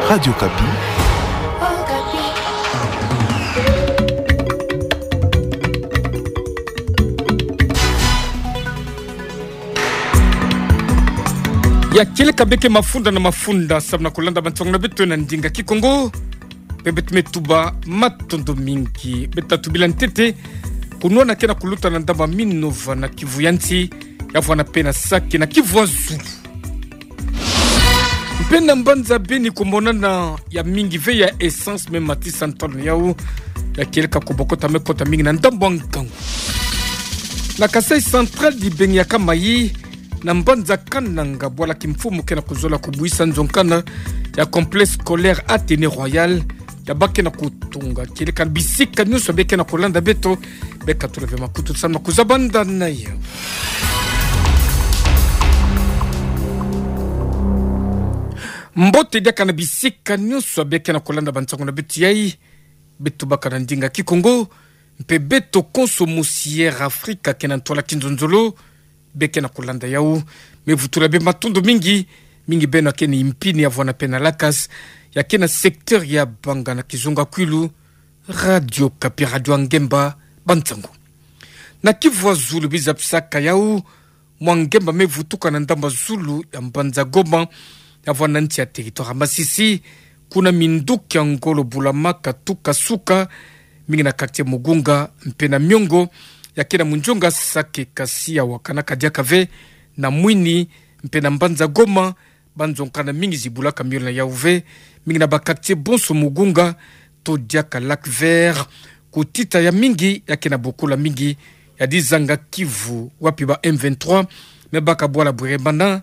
Radio Kapi. Ya kile kabeke mafunda na mafunda sabna kulanda bantonga na beto na ndinga kikongo bebet metuba matondo mingi betatu bilantete kunona kena kuluta na ndamba minova na kivuyanti yavana pena saki na kivuazu mpenda mbanza beni kumonana ya mingi ve ya essence me mati santone yao ya kile kakobokota mekota mingi na ndamba nkangu na Kasai Central di bengi ya kamayi na mbanza kananga bwala kimfumu kena kuzola kubuisa nzonkana ya complexe scolaire Athénée Royal ya bake na kutunga kile kan bisika nyuso beke na kolanda beto beka tuleve makutu sana kuzabanda nayo mbote dia kana bisika nyuso beke na kolanda bantango na beto yai beto baka na ndinga kikongo mpe beto consommusière Afrika kena ntola kinzonzolo beke na kulanda yau mevutura be matondo mingi beno akeni impini avwana pena lakas ya kena secteur ya banga na kizunga kwilu Radio Kapi Radio Ngemba bantango na Kivu Zulu bizapsaka yau mwangemba mevutuka na ndamba Zulu ya mbanza Goma avwana nti ya territoire Masisi kuna minduki ya ngolo bulamaka tuka suka mingi na quartier Mugunga mpena Myongo ya kena munjonga sake kasia wakana kadiaka ve na mwini mpena mbanza Goma banzonkana mingi zibulaka miona ya uve mingi na bakaktie bonso Mugunga to diaka Lac Vert kutita ya mingi ya kena bokula mingi ya dizanga Kivu wapi ba M23 mebaka bwala bwerembana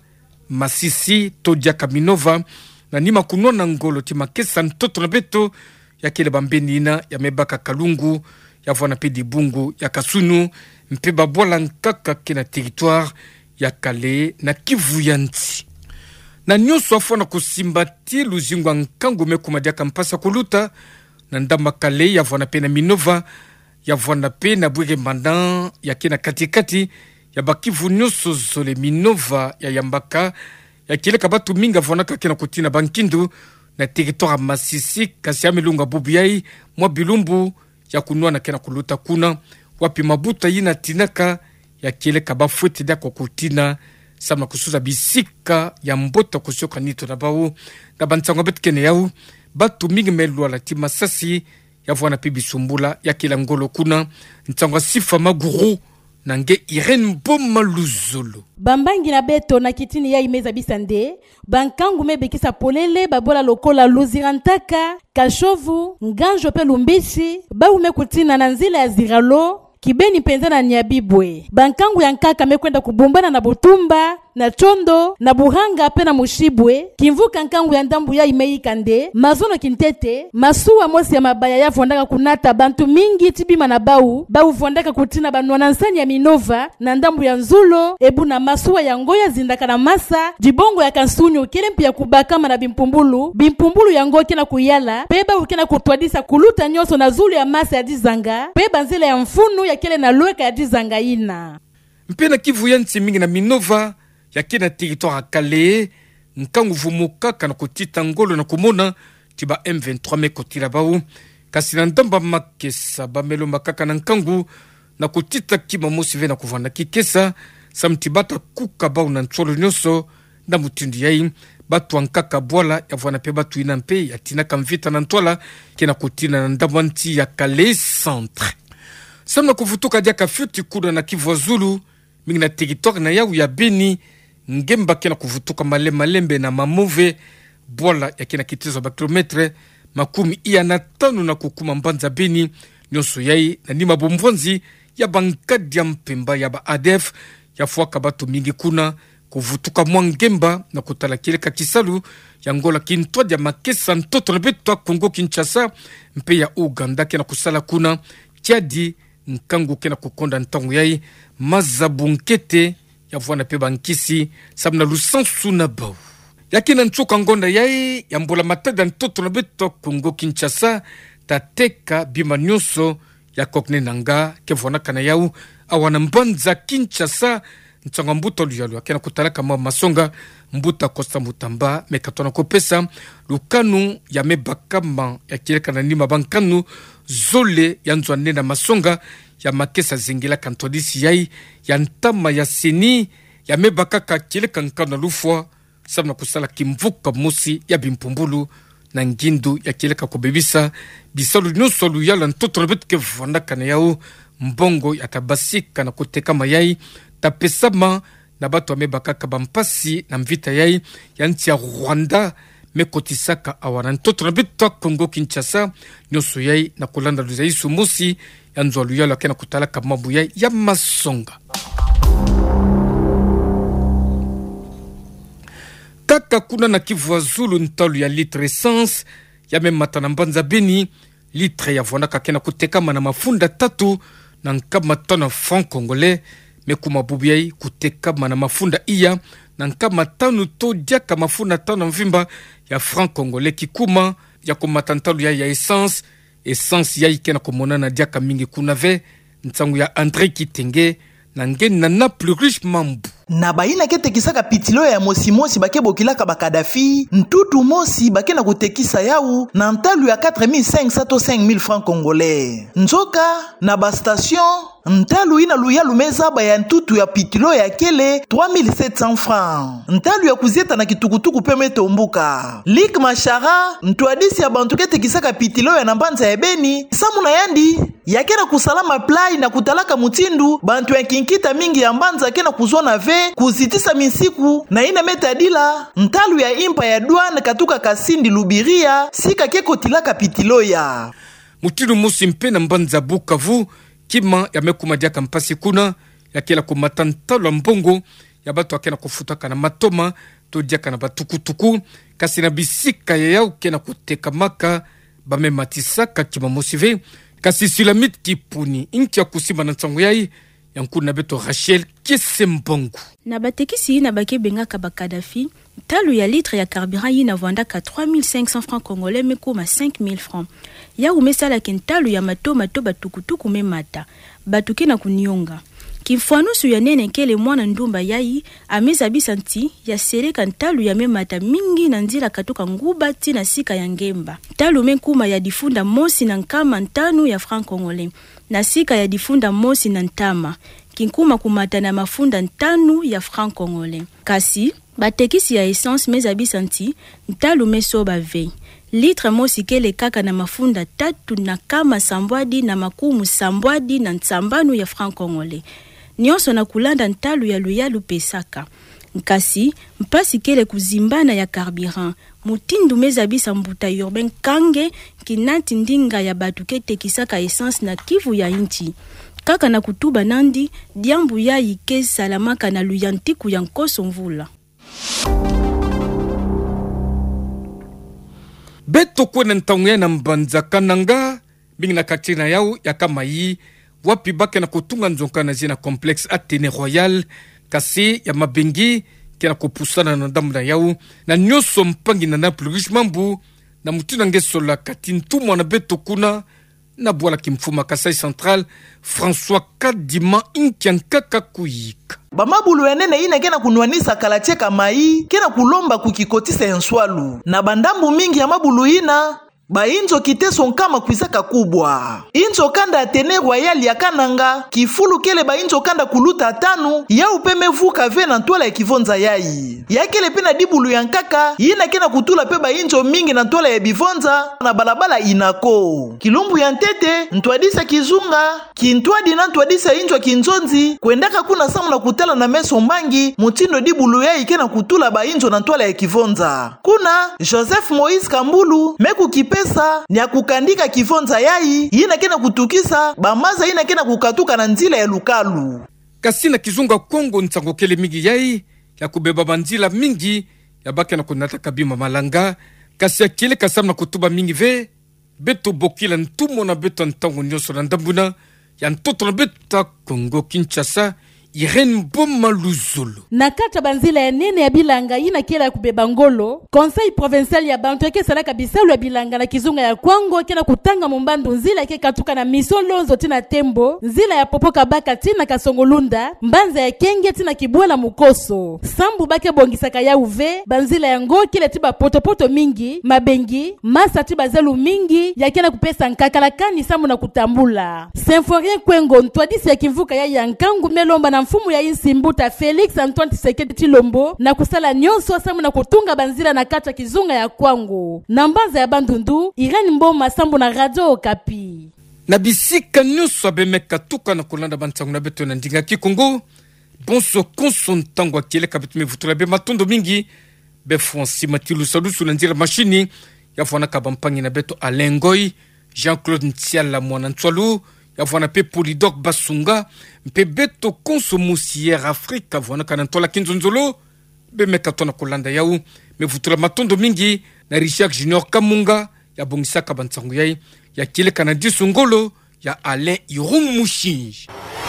Masisi to diaka Minova na nima kunona ngolo tima kesa ntoto na beto ya kele bambenina ya mebaka Kalungu ya vwana pedi bungu ya Kasunu mpeba bwala nkaka kena territoire ya Kale na Kivu yanti na nyoso afwana kusimbati luzingwa nkangu mekumadia kampasa kuluta na ndamba Kale ya vwana pena Minova ya vwana pena bwege mandan ya kena katikati ya bakivu nyoso zole Minova ya yambaka ya kile kabatu minga vwana kena kutina bankindu na territoire Masisi kasi ya melunga bubiyai mwa bilumbu ya kunua na kena kuluta kuna wapi mabuta yina tinaka ya kile kabafuete da kokutina sama kusuza bisika ya mbota kusioka nito na bao na bantango betkene yau batu mingi melua la tima sasi ya vwana pibi sumbula ya kila ngolo kuna ntango sifa maguru nange Irene Mboma Luzolo bambangi na beto na kitini ya imeza bisande bankangu mebekisa polele babola lokola luzirantaka kashovu nganjo pe lumbisi baume kutina na nzila ya ziralo kibeni penza na Nyabibwe bankangu ya nkaka mekwenda kubumbana na Butumba na Chondo na Buhanga pe na Mushibwe kimvuka nkangu ya ndambu ya imeikande mazono kintete masuwa mosi ya mabaya ya vondaka kunata bantu mingi tibima na bau vondaka kutina banwana nsani ya Minova na ndambu ya Nzulo ebu na masuwa ya Ngoya zindaka na Masa jibongo ya Kansunyu kelempi ya kubakama na Bimpumbulu ya Ngoke na Kuyala peba ukena kutwadisa kuluta nyoso na Zulu ya Masa ya Dizanga peba nzela ya Mfunu ya kele na Lweka ya Dizanga ina mpena Kivu yanti mingi na Minova ya kena territoire Kale nkangu vumuka kana kutita ngolo na kumona tiba M23 mekotila bau kasi na ndamba makesa bamelo makaka na nkangu na kutita kima musive na kuvanda kikesa samtibata kuka bau na ntsolo nyoso na mutindi yai batu ankaka bwala ya vwana pe batu ina mpe ya tina kamvita na ntola kena kutina na ndamba nti ya Kale centre samna kufutuka dia kafuti kuda na Kivu Zulu mingi na territoire na yau ya Beni ngemba kena kuvutuka malembe na mamove bwala ya kena kitizo ba kilometre makumi iya na tano na kukuma mbanza Beni nyonso yai na nima bombonzi ya bankadi ya mpemba ya ba ADF ya fuaka batu mingi kuna kuvutuka mwangemba na kutala kile kakisalu ya ngola kintwa ya makesa ntoto na beto Kongo Kinshasa mpe ya Uganda kena kusala kuna Tchadi nkangu kena kukonda ntangu yai mazabunkete ya vwana pe bankisi sabna lusansu na bau yakina ntsuka ngonda yai ya mbola matada ntoto na beto Kongo Kinshasa tateka bima nyonso ya kokne nanga ke vwana kana yau awana mbanza Kinshasa ntsanga mbuta luyalo akena kutala kama masonga mbuta Costa Mutamba mekatona kopesa lukanu ya mebakama ya kileka na nima bankanu zole ya nzwane na masonga ya makesa zingila kantodisi yai ya ntama ya seni ya mebakaka kileka nkana lufwa sabna kusala kimvuka musi ya bimpumbulu na ngindu ya kileka kubebisa bisalu nyuso luyalo ntoto nabitke vwandaka na yao mbongo ya tabasika na kuteka mayai tapesama na bato amebakaka bampasi na mvita yai ya nchi ya Rwanda mekotisaka awana ntoto na bita Kongo Kinshasa nyoso yai na kulanda luzaisu musi ya nzwa luyalo akena kutalaka mabu yai ya masonga. Kaka kuna na Kivu ya Zulu ntalu ya litre essence ya memata na Mbanza Beni litre ya vwandaka kena kutekama na mafunda tatu na nkama tano franc congolais mekuma bubiai kutekama na mafunda iya na nkama tano to diaka mafunda tano mvimba ya franc congolais kikuma ya kumatantalu ya essence ya ikena kumona na diaka mingi kunave ntsangu ya André Kitenge na ngeni na Naples riche mambu na baina ketekisaka pitilo ya mosi bake bokilaka bakadafi ntutu mosi bake na kutekisa yau na ntalu ya 4500 to 5000 francs congolais nzoka na ba station ntalu ina luyalu meza ba ya ntutu ya pitilo ya kele 3700 francs ntalu ya kuzieta na kitukutuku peme tombuka lik mashara ntuadisi ya bantu ketekisaka pitilo ya Mbanza ya Beni samu na yandi yakena kusalama plai na kutalaka mutindu bantu ya kinkita mingi ya Mbanza kena kuzona ve kuzitisa misiku na ina metadila ntalu ya impa ya douane katuka Kasindi Lubiria sika keko tilaka pitiloya mutilu musi mpe na Mbanza Bukavu kima ya mekuma diaka mpasi kuna ya kila kumatantalu mbongo ya batu akena kufutaka na matoma to diaka na batukutuku kasi na bisika ya yau kena kuteka maka bame matisaka kima musive kasi Sulamit Kipuni inki ya kusima na nsangu yai yankuna na beto Rachel Kisembongu na batekisi na bakebengaka bakadafi talu ya litre ya carburant yi na vwandaka 3500 francs congolais mekuma 5000 francs ya umesala kentalu ya matoma to batukutuku memata batuke na kunionga kimfwanusu ya nene kele mwana ndumba yai ameza bisanti ya seleka ntalu ya memata mingi na nzira katoka nguba tina sika ya ngemba talu mekuma ya difunda mosi na nkama ntanu ya franc congolais na sika ya difunda mosi na ntama kinkuma kumata na mafunda ntanu ya franc congolais kasi batekisi ya essence meza bisanti ntalu mesoba vei litre mosi kele kaka na mafunda tatu na kama sambwadi na makumu sambwadi na nsambanu ya franc congolais nyonso na kulanda ntalu ya luyalu pesaka nkasi mpasi kele kuzimbana ya carburant mutindu meza bisa mbuta urbain kange kinati ndinga ya batu ketekisaka essence na Kivu ya inchi kaka na kutuba nandi diambu ya ike salamaka na luyantiku ya nkoso mvula beto kwena ntaunga na Mbanza kananga bingi na katina yau ya kama yi wapi bake na kutunga nzonka na zina complexe Atene Royal kasi ya mabengi kena kupusana na damu na yau na nyoso mpangi na Naples riche mambu na mutina ngesola katintumwa na beto kuna na bwala kimfuma Kasai Central François Kadima inkiankaka kuyika bamabulu enene ina kena kunwanisa kalacheka mai kena kulomba kukikotisa enswalu na bandambu mingi ya mabulu ina ba inzo kiteso nkama kwizaka kubwa inzo kanda Atene Royal ya kananga kifulu kele ba inzo kanda kuluta tanu ya upemevuka ve na ntwala ya kivonza yai ya kele pena dibulu ya nkaka ina kena kutula pe ba inzo mingi na ntwala ya bivonza na balabala inako kilumbu ya ntete ntwadisa kizunga kintwadi na ntwadisa inzo kinzonzi kwendaka kuna samu na kutala na meso mbangi mutindo dibulu yai kena kutula ba inzo na ntwala ya kivonza kuna Joseph Moïse Kambulu meku kipe pesa ni kukandika kivonza yai ina kena kutukisa bamaza ina kena kukatuka na nzila ya lukalu kasi na kizunga Kongo nsango kele mingi yai ya kubeba banzila mingi ya bake na kunata kabima malanga kasi ya kile kasam na kutuba mingi ve beto bokila ntumo na beto ntango nyoso na ndambuna ya ntoto na beta Kongo Kinshasa Irene Boma Luzolo. Na kata banzila ya nene ya bilanga ina kila ya kubeba ngolo, Conseil provincial ya bantu yake salaka bisalu ya bilanga na kizunga ya Kwango kena kutanga mumbandu nzila yake katuka na misolo tina tembo, nzila ya popoka baka tina kasongolunda, mbanza ya kenge tina kibwela mukoso. Sambu bake bongisaka ya uve, banzila ya ngo kile tiba potopoto mingi, mabengi, masa tiba zelu mingi, ya kena kupesa nkakalakani sambu na kutambula. Symphorien Kwengo ntwadisi ya kimvuka ya yankangu melomba na mfumu ya insimbuta Felix Antoine Tshisekedi Tshilombo na kusala nyonso sambu na kutunga banzila na kata kizunga ya Kwango. Na mbanza ya Bandundu, Irene Mboma sambu na Radio Okapi. Na bisika nyonso abemeka tuka na kolanda bantsangu na beto na ndinga kikongo bonso konso ntango akieleka betu mevutula be matondo mingi be Francis Matilu Salusu na nzira mashini ya vwana kabampangi na beto Alengoy Jean-Claude Ntiala mwana Ntswalu ya vwana pe Polydor Basunga mpe beto konso Moussière Afrique vwana kanantola kinzonzolo be meka tona kolanda yau mevutula matondo mingi na Richard Junior Kamunga ya bongisaka bantsangu yai ya kile kanadi songolo ya Alain Irumushi.